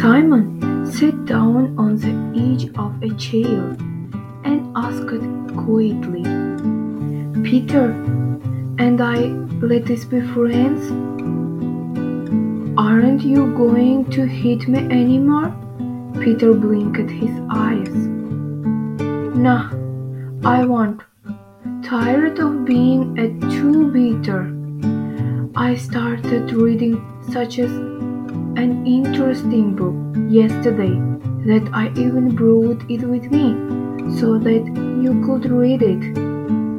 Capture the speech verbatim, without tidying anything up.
Simon sat down on the edge of a chair and asked quietly, "Peter, and I, let us be friends? Aren't you going to hit me anymore?" Peter blinked his eyes. "Nah, I won't. Tired of being a two-beater. I started reading such as an interesting book yesterday that I even brought it with me so that you could read it."